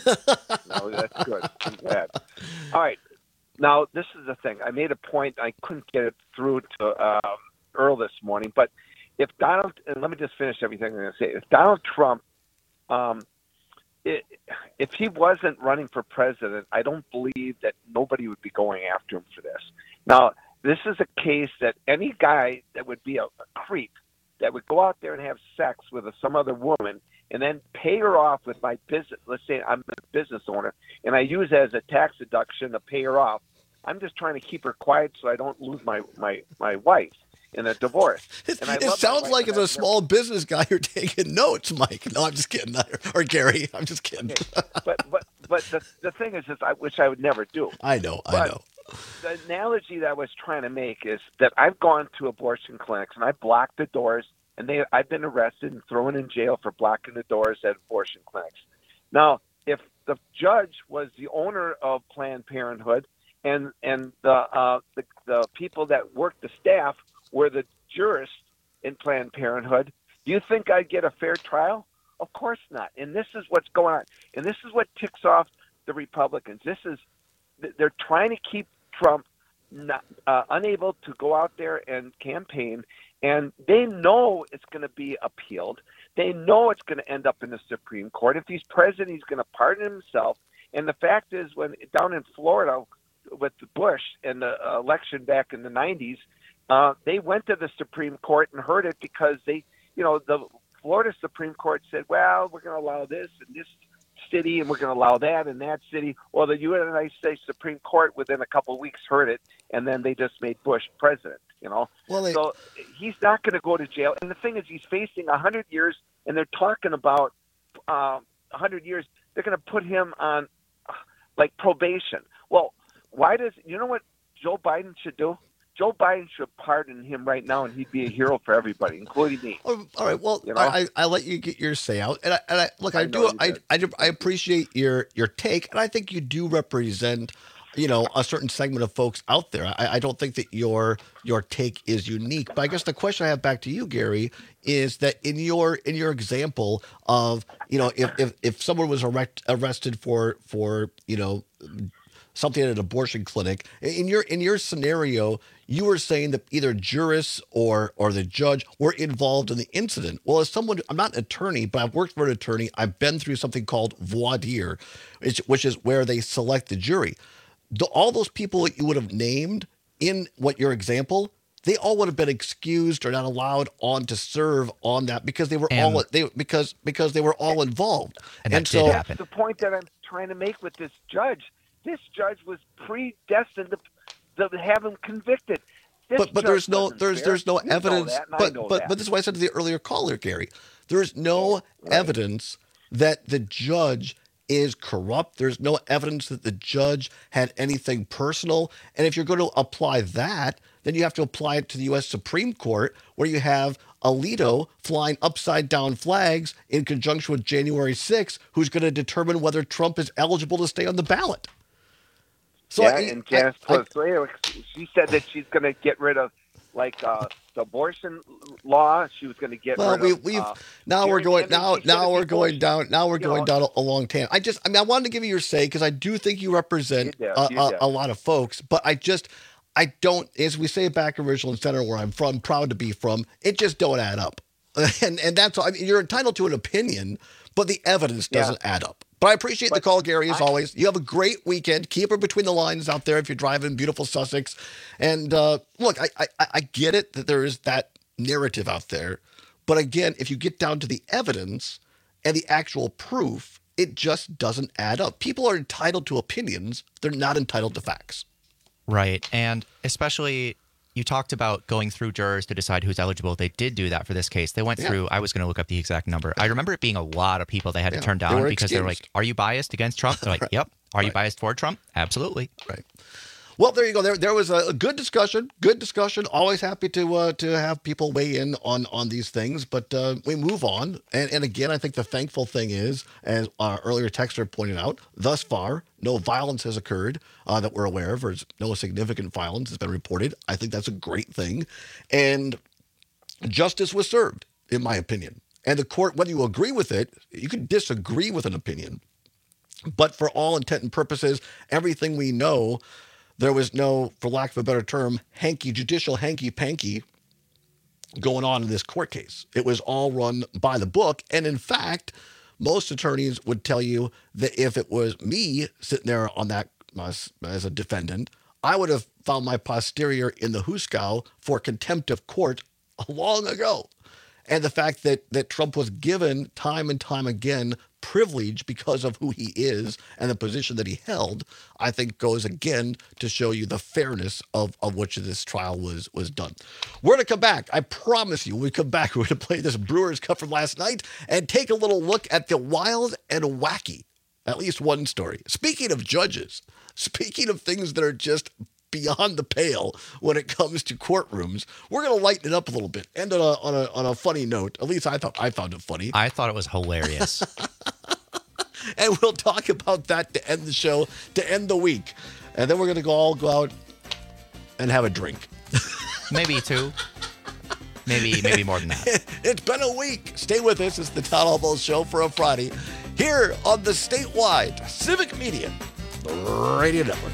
No, that's good. I'm glad. All right. Now, this is the thing. I made a point. I couldn't get it through to um, Earl this morning. But if Donald, and let me just finish everything I'm going to say. If Donald Trump, um, it, if he wasn't running for president, I don't believe that nobody would be going after him for this. Now, this is a case that any guy that would be a, a creep that would go out there and have sex with a, some other woman and then pay her off with my business. Let's say I'm a business owner and I use it as a tax deduction to pay her off. I'm just trying to keep her quiet so I don't lose my, my, my wife in a divorce. And I It love my sounds wife, like and as a I've small business guy, you're taking notes, Mike. No, I'm just kidding. Or Gary, I'm just kidding. never- but but but the the thing is, is I which I would never do. I know, I But know. The analogy that I was trying to make is that I've gone to abortion clinics and I blocked the doors, and they I've been arrested and thrown in jail for blocking the doors at abortion clinics. Now, if the judge was the owner of Planned Parenthood and and the uh, the, the people that worked the staff were the jurists in Planned Parenthood, do you think I'd get a fair trial? Of course not. And this is what's going on. And this is what ticks off the Republicans. This is they're trying to keep Trump not, uh, unable to go out there and campaign, and they know it's going to be appealed. They know it's going to end up in the Supreme Court. If he's president, he's going to pardon himself. And the fact is, when down in Florida with Bush and the uh, election back in the nineties, uh, they went to the Supreme Court and heard it because they, you know, the Florida Supreme Court said, well, we're going to allow this and this city, and we're going to allow that in that city. Well, the United States Supreme Court within a couple of weeks heard it, and then they just made Bush president. You know, well, they, so he's not going to go to jail. And the thing is, he's facing a hundred years, and they're talking about a um, hundred years. They're going to put him on uh, like probation. Well, why does you know what Joe Biden should do? Joe Biden should pardon him right now, and he'd be a hero for everybody, including me. Oh, all right. Well, You know? I, I I let you get your say out, and I, and I look. I, I do. know you I, did. I do- I appreciate your your take, and I think you do represent, you know, a certain segment of folks out there. I, I don't think that your your take is unique. But I guess the question I have back to you, Gary, is that in your in your example of, you know, if if, if someone was arrest, arrested for for you know something at an abortion clinic, in your in your scenario, you were saying that either jurists or or the judge were involved in the incident. Well, as someone, I'm not an attorney, but I've worked for an attorney. I've been through something called voir dire, which, which is where they select the jury. The, all those people that you would have named in what your example, they all would have been excused or not allowed on to serve on that because they were And- all they because because they were all involved. And that so did happen. The point that I'm trying to make with this judge, this judge was predestined to, to have him convicted. This But but judge there's no wasn't there's fair. there's no You know evidence. that, and I But know but that. but this is why I said to the earlier caller, Gary, there's no evidence that the judge is corrupt. There's no evidence that the judge had anything personal. And if you're going to apply that, then you have to apply it to the U S Supreme Court, where you have Alito flying upside down flags in conjunction with January sixth, who's going to determine whether Trump is eligible to stay on the ballot. So yeah, I- and I- Janice I- Palacio, she said that she's going to get rid of like uh, the abortion law. She was going to get Well, rid we, of. we've uh, now we're going gerrymandering. now She said now if we're people- going down now we're you going know, down a, a long tangent. I just I mean I wanted to give you your say because I do think you represent You did, a, you a, did. a lot of folks, but I just I don't, as we say back in Richland Center, where I'm from, proud to be from, it just don't add up, and and that's I mean you're entitled to an opinion, but the evidence doesn't add up. But But I appreciate the call, Gary, as always. You have a great weekend. Keep her between the lines out there if you're driving beautiful Sussex. And uh, look, I, I, I get it that there is that narrative out there. But again, if you get down to the evidence and the actual proof, it just doesn't add up. People are entitled to opinions. They're not entitled to facts. Right. And especially, you talked about going through jurors to decide who's eligible. They did do that for this case. They went Yeah. through, I was going to look up the exact number. I remember it being a lot of people they had Yeah, to turn they down were because they're like, excused. are you biased against Trump? They're like, Right. yep. Are you Right. biased for Trump? Absolutely. Right. Well, there you go. There, there was a, a good discussion. Good discussion. Always happy to uh, to have people weigh in on on these things. But uh, we move on. And and again, I think the thankful thing is, as our earlier texter pointed out, thus far, no violence has occurred uh, that we're aware of, or no significant violence has been reported. I think that's a great thing, and justice was served, in my opinion. And the court, whether you agree with it, you can disagree with an opinion. But for all intent and purposes, everything we know, there was no, for lack of a better term, hanky, judicial hanky-panky going on in this court case. It was all run by the book. And in fact, most attorneys would tell you that if it was me sitting there on that as, as a defendant, I would have found my posterior in the hoosegow for contempt of court long ago. And the fact that that Trump was given time and time again privilege because of who he is and the position that he held, I think goes again to show you the fairness of, of which this trial was was done. We're going to come back. I promise you, when we come back, we're going to play this Brewers Cup from last night and take a little look at the wild and wacky, at least one story. Speaking of judges, speaking of things that are just beyond the pale when it comes to courtrooms, we're going to lighten it up a little bit. End on a, on a on a funny note. At least I thought I found it funny. I thought it was hilarious. And we'll talk about that to end the show, to end the week. And then we're going to go all go out and have a drink. Maybe two. Maybe maybe more than that. It's been a week. Stay with us. It's the Todd Albo Show for a Friday here on the statewide Civic Media Radio Network.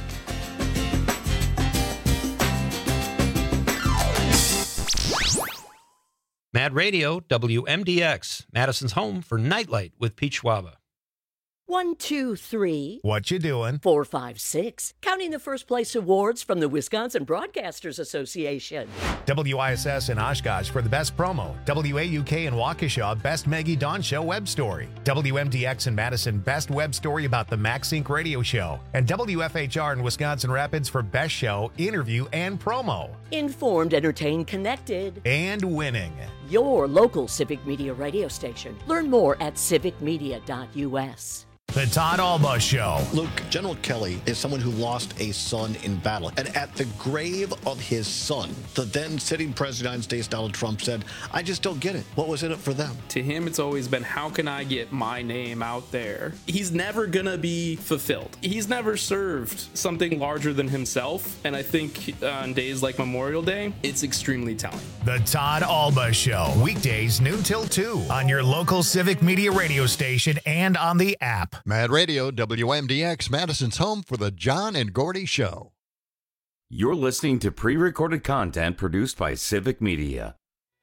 Mad Radio, W M D X, Madison's home for Nightlight with Pete Schwaba. One, two, three. What you doing? Four, five, six. Counting the first place awards from the Wisconsin Broadcasters Association. W I S S in Oshkosh for the best promo. W A U K in Waukesha, best Maggie Dawn Show web story. W M D X in Madison, best web story about the MaxSync radio show. And W F H R in Wisconsin Rapids for best show, interview, and promo. Informed, entertained, connected. And winning. Your local Civic Media radio station. Learn more at civic media dot U S. The Todd Alba Show. Luke, General Kelly is someone who lost a son in battle. And at the grave of his son, the then sitting president of the United States, Donald Trump, said, I just don't get it. What was in it for them? To him, it's always been, how can I get my name out there? He's never going to be fulfilled. He's never served something larger than himself. And I think on days like Memorial Day, it's extremely telling. The Todd Alba Show. Weekdays noon till two on your local Civic Media radio station and on the app. Mad Radio, W M D X, Madison's home for the John and Gordy Show. You're listening to pre-recorded content produced by Civic Media.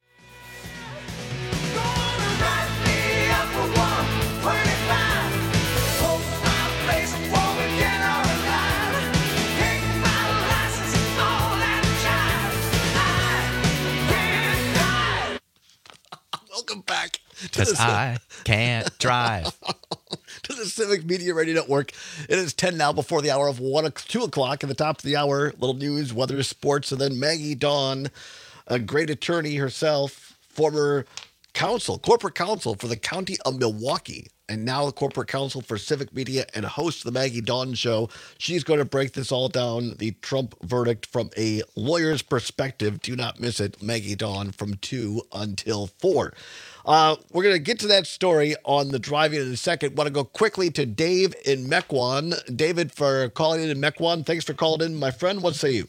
Welcome back. Because I can't drive. To the Civic Media Radio Network. It is ten now before the hour of one, two o'clock. At the top of the hour, little news, weather, sports, and then Maggie Dawn, a great attorney herself, former counsel, corporate counsel for the county of Milwaukee, and now the corporate counsel for Civic Media and host of the Maggie Dawn Show. She's going to break this all down, the Trump verdict from a lawyer's perspective. Do not miss it, Maggie Dawn, from two until four. Uh, we're going to get to that story on the driving in a second. Want to go quickly to Dave in Mequon. David, for calling in in Mequon. Thanks for calling in, my friend. What say you?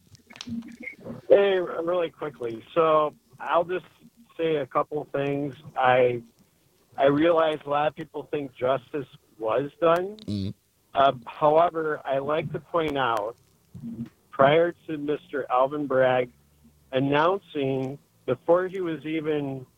Hey, really quickly. So I'll just say a couple things. I I realize a lot of people think justice was done. Mm. Uh, however, I like to point out, prior to Mister Alvin Bragg announcing, before he was even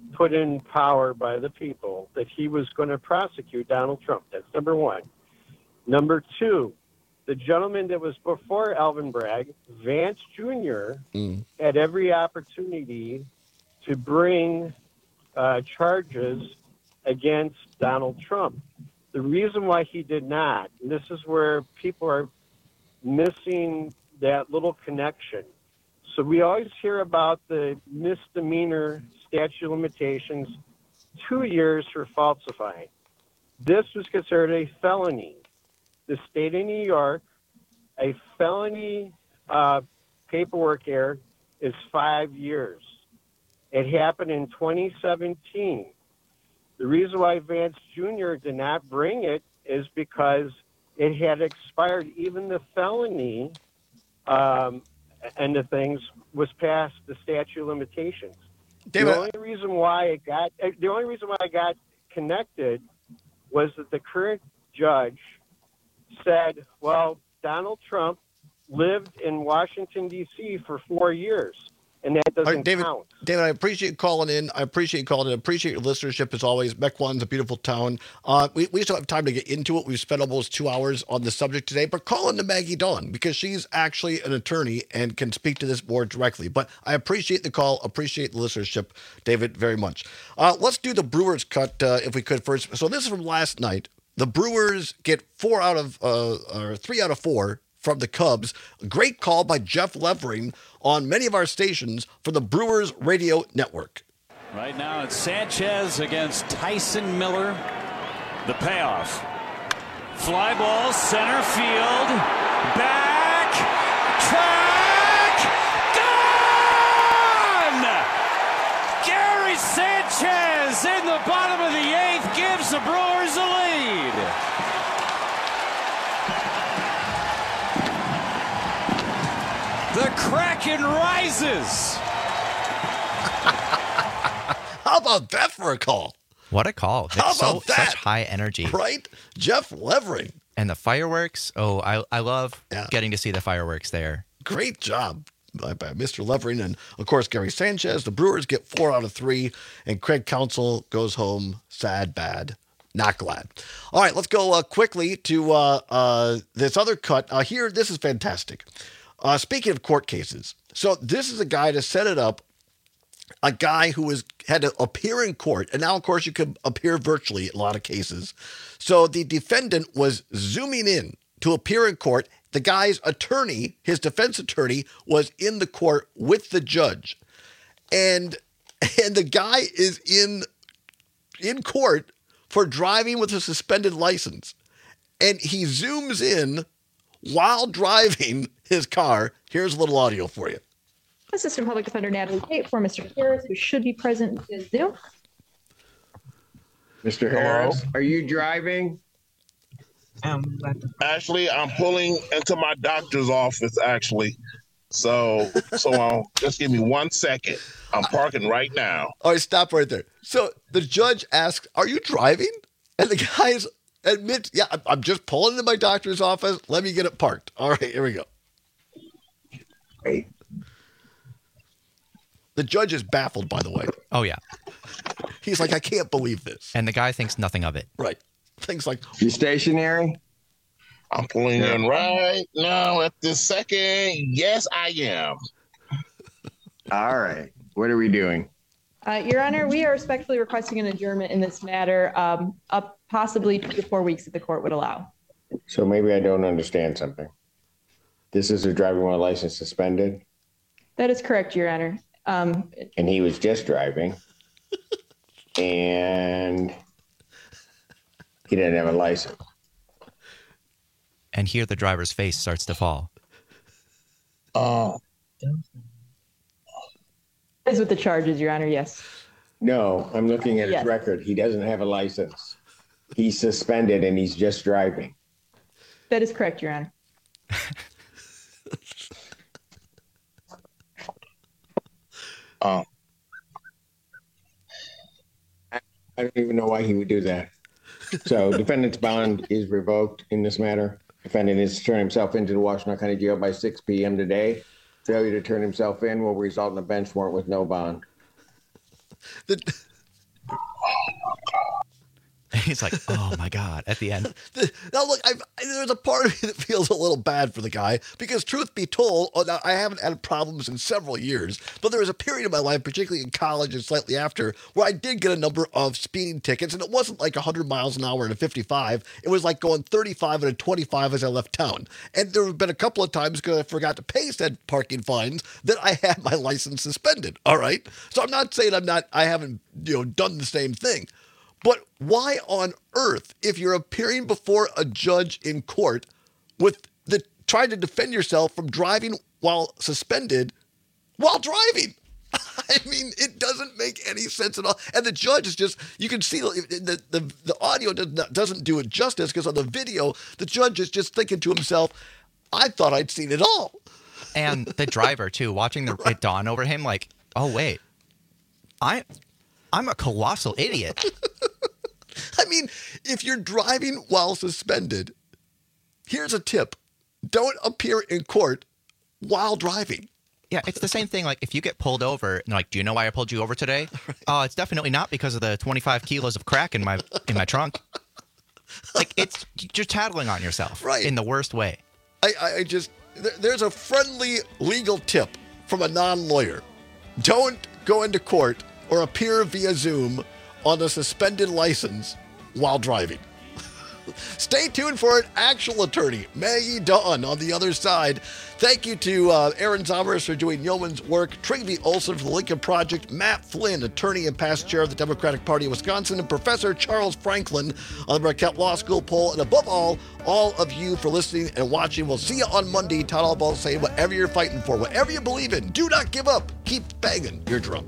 put in power by the people that he was going to prosecute Donald Trump. That's number one. Number two, the gentleman that was before Alvin Bragg, Vance Junior, Mm. had every opportunity to bring uh, charges against Donald Trump. The reason why he did not, and this is where people are missing that little connection. So we always hear about the misdemeanor statute of limitations, two years for falsifying. This was considered a felony. The state of New York, a felony uh, paperwork error is five years. It happened in twenty seventeen. The reason why Vance Junior did not bring it is because it had expired. Even the felony um, end of things was past the statute of limitations. David, the only reason why it got the only reason why I got connected was that the current judge said, "Well, Donald Trump lived in Washington D C for four years, and that doesn't All right, David, count." David, I appreciate you calling in. I appreciate you calling in. I appreciate your listenership as always. Mequon's a beautiful town. Uh, we, we just don't have time to get into it. We've spent almost two hours on the subject today, but call in to Maggie Dawn because she's actually an attorney and can speak to this more directly. But I appreciate the call, appreciate the listenership, David, very much. Uh, let's do the Brewers cut uh, if we could first. So this is from last night. The Brewers get four out of, uh, or three out of four from the Cubs. A great call by Jeff Levering on many of our stations for the Brewers Radio Network. Right now it's Sanchez against Tyson Miller. The payoff. Fly ball, center field. Back. Track. Gone! Gary Sanchez in the bottom of the eighth gives the Brewers a lead. The Kraken rises. How about that for a call? What a call. It's How so, about that? Such high energy. Right? Jeff Levering. And the fireworks. Oh, I, I love yeah. getting to see the fireworks there. Great job by, by Mister Levering. And, of course, Gary Sanchez. The Brewers get four out of three. And Craig Counsell goes home sad, bad, not glad. All right, let's go uh, quickly to uh, uh, this other cut. Uh, here, this is fantastic. Uh, speaking of court cases, so this is a guy to set it up, a guy who was had to appear in court, and now, of course, you can appear virtually in a lot of cases. So the defendant was zooming in to appear in court. The guy's attorney, his defense attorney, was in the court with the judge, and and the guy is in in court for driving with a suspended license, and he zooms in while driving his car. Here's a little audio for you. Assistant Public Defender Natalie Tate for Mister Harris, who should be present via Zoom. Mister Harris, are you driving? Um, actually, I'm pulling into my doctor's office, actually. So, so uh, just give me one second. I'm parking right now. All right, stop right there. So the judge asks, "Are you driving?" And the guy's admits, "Yeah, I'm just pulling into my doctor's office. Let me get it parked." All right, here we go. Hey. The judge is baffled, by the way. Oh, yeah. He's like, "I can't believe this." And the guy thinks nothing of it. Right. Things like, "You stationary?" I'm pulling in right now at this second. Yes, I am. All right. What are we doing? Uh, Your Honor, we are respectfully requesting an adjournment in this matter, um, up possibly two to four weeks that the court would allow. So maybe I don't understand something. This is a driving while license suspended? That is correct, Your Honor. Um, and he was just driving. And he didn't have a license. And here the driver's face starts to fall. Oh. That is with the charges, Your Honor, yes. No, I'm looking at Yes. his record. He doesn't have a license. He's suspended and he's just driving. That is correct, Your Honor. Oh. I don't even know why he would do that. So defendant's bond is revoked in this matter. Defendant is to turn himself into the Washington County Jail by six p.m. today. Failure to turn himself in will result in a bench warrant with no bond. The, He's like, oh my God, at the end. Now, look, I've, there's a part of me that feels a little bad for the guy because, truth be told, oh, now, I haven't had problems in several years, but there was a period of my life, particularly in college and slightly after, where I did get a number of speeding tickets, and it wasn't like one hundred miles an hour and a fifty-five. It was like going thirty-five and a twenty-five as I left town. And there have been a couple of times because I forgot to pay said parking fines that I had my license suspended, all right? So I'm not saying I'm not, I haven't, you know, done the same thing. But why on earth, if you're appearing before a judge in court with the trying to defend yourself from driving while suspended, while driving? I mean, it doesn't make any sense at all. And the judge is just, you can see the the, the audio does not, doesn't do it justice because on the video, the judge is just thinking to himself, I thought I'd seen it all. And the driver, too, watching the, it dawn over him like, oh, wait, I, I'm a colossal idiot. I mean, if you're driving while suspended, here's a tip. Don't appear in court while driving. Yeah, it's the same thing. Like, if you get pulled over, and like, do you know why I pulled you over today? Oh, right. uh, it's definitely not because of the twenty-five kilos of crack in my in my trunk. Like, it's you're tattling on yourself, right? In the worst way. I, I just there's a friendly legal tip from a non-lawyer. Don't go into court or appear via Zoom on a suspended license while driving. Stay tuned for an actual attorney, Maggie Dawn, on the other side. Thank you to uh, Aaron Zomers for doing yeoman's work, Tracy Olson for the Lincoln Project, Matt Flynn, attorney and past chair of the Democratic Party of Wisconsin, and Professor Charles Franklin on the Marquette Law School poll. And above all, all of you for listening and watching. We'll see you on Monday. Todd Albaugh saying whatever you're fighting for, whatever you believe in, do not give up. Keep banging your drum.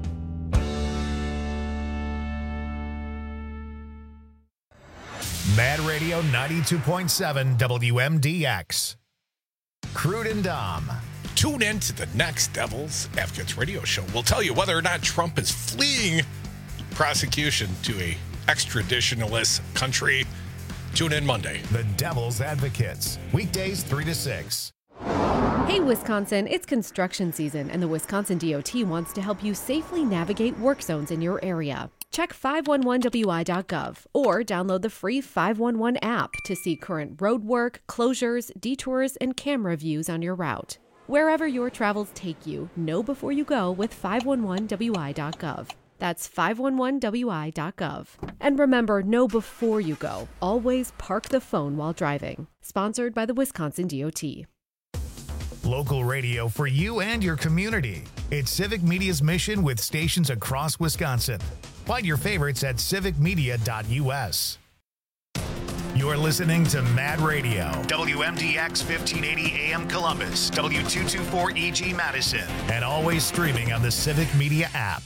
Mad Radio ninety-two point seven W M D X. Crude and Dom. Tune in to the next Devil's Advocates radio show. We'll tell you whether or not Trump is fleeing prosecution to a extraditionalist country. Tune in Monday. The Devil's Advocates. Weekdays three to six. Hey, Wisconsin, it's construction season, and the Wisconsin D O T wants to help you safely navigate work zones in your area. Check five one one W I dot gov or download the free five one one app to see current road work, closures, detours, and camera views on your route. Wherever your travels take you, know before you go with five one one W I dot gov. That's five one one W I dot gov. And remember, know before you go. Always park the phone while driving. Sponsored by the Wisconsin D O T. Local radio for you and your community. It's Civic Media's mission with stations across Wisconsin. Find your favorites at civic media dot U S. You're listening to Mad Radio. W M D X fifteen eighty A M Columbus, W two twenty-four E G Madison, and always streaming on the Civic Media app.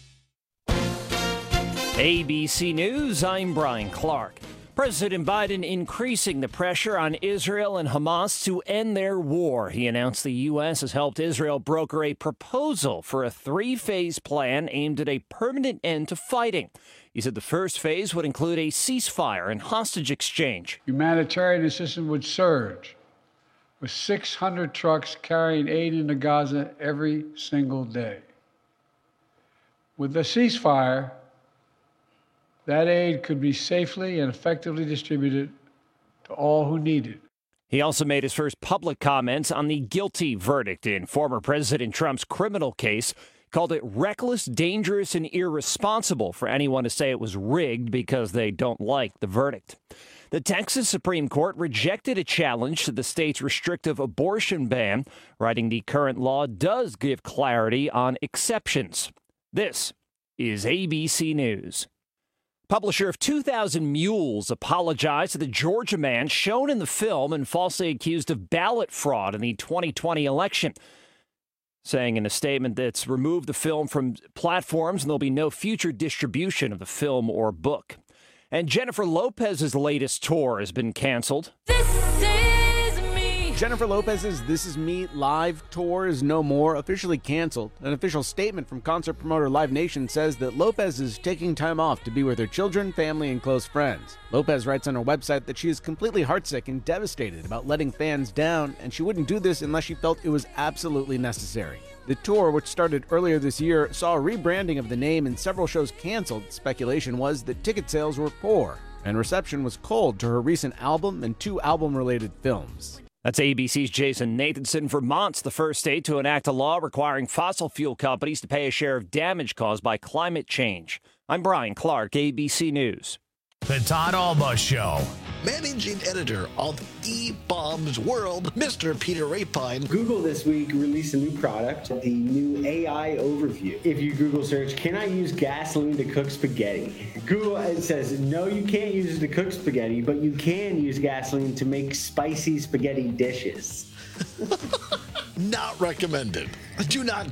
A B C News, I'm Brian Clark. President Biden increasing the pressure on Israel and Hamas to end their war. He announced the U S has helped Israel broker a proposal for a three-phase plan aimed at a permanent end to fighting. He said the first phase would include a ceasefire and hostage exchange. Humanitarian assistance would surge, with six hundred trucks carrying aid into Gaza every single day. With the ceasefire, that aid could be safely and effectively distributed to all who need it. He also made his first public comments on the guilty verdict in former President Trump's criminal case. He called it reckless, dangerous, and irresponsible for anyone to say it was rigged because they don't like the verdict. The Texas Supreme Court rejected a challenge to the state's restrictive abortion ban, writing the current law does give clarity on exceptions. This is A B C News. Publisher of two thousand Mules apologized to the Georgia man shown in the film and falsely accused of ballot fraud in the twenty twenty election, saying in a statement that it's removed the film from platforms and there'll be no future distribution of the film or book. And Jennifer Lopez's latest tour has been canceled. This is me. Jennifer Lopez's This Is Me live tour is no more, officially canceled. An official statement from concert promoter Live Nation says that Lopez is taking time off to be with her children, family, and close friends. Lopez writes on her website that she is completely heartsick and devastated about letting fans down, and she wouldn't do this unless she felt it was absolutely necessary. The tour, which started earlier this year, saw a rebranding of the name and several shows canceled. Speculation was that ticket sales were poor, and reception was cold to her recent album and two album-related films. That's A B C's Jason Nathanson. Vermont's the first state to enact a law requiring fossil fuel companies to pay a share of damage caused by climate change. I'm Brian Clark, A B C News. The Todd Alba Show. Managing editor of E-Bombs World, Mister Peter Rapine. Google this week released a new product, the new A I Overview. If you Google search, can I use gasoline to cook spaghetti? Google it says, no, you can't use it to cook spaghetti, but you can use gasoline to make spicy spaghetti dishes. Not recommended. Do not